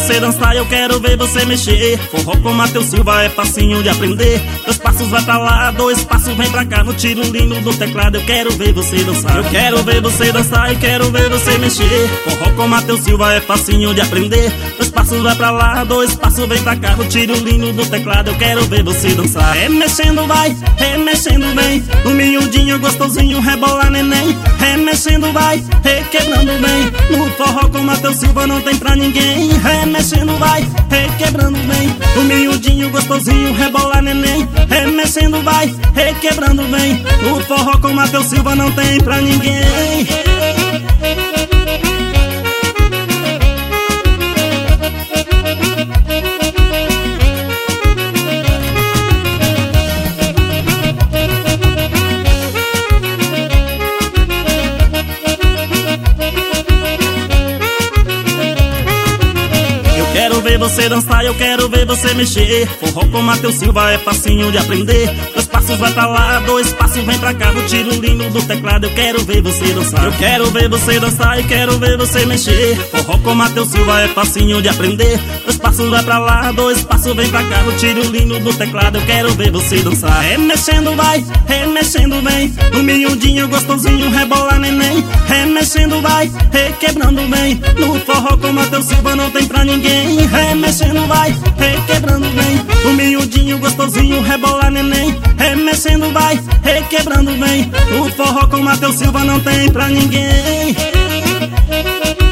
você dançar, eu quero ver você mexer. Forró com Matheus Silva é facinho de aprender. 2 passos vai pra lá, 2 passos vem pra cá. No tiro lindo do teclado, eu quero ver você dançar. Eu quero ver você dançar e quero ver você mexer. Forró com Matheus Silva é facinho de aprender. 2 passos vai pra lá, 2 passos vem pra cá. No tiro lindo do teclado, eu quero ver você dançar. Remexendo vai, remexendo vem. No miudinho gostosinho, rebola neném. Remexendo vai, requebrando bem. No forró com Matheus Silva não tem pra ninguém. Remexendo vai, requebrando bem. No miudinho gostosinho, rebola neném. Remexendo vai, requebrando bem. No forró com Matheus Silva não tem pra ninguém. Quero ver você dançar, eu quero ver você mexer. Forró com Matheus Silva é facinho de aprender. 2 passos vai pra lá, 2 passos vem pra cá. No tiro lindo do teclado, eu quero ver você dançar. Eu quero ver você dançar e quero ver você mexer. Forró com Matheus Silva é facinho de aprender. 2 passos vai pra lá, 2 passos vem pra cá. No tiro lindo do teclado, eu quero ver você dançar. Remexendo vai, remexendo vem. No miudinho gostosinho, rebola neném. Remexendo vai, requebrando bem. No forró com Matheus Silva não tem pra ninguém. Remexendo vai, requebrando bem. O miudinho gostosinho, rebola neném. Remexendo vai, requebrando bem. O forró com Matheus Silva não tem pra ninguém.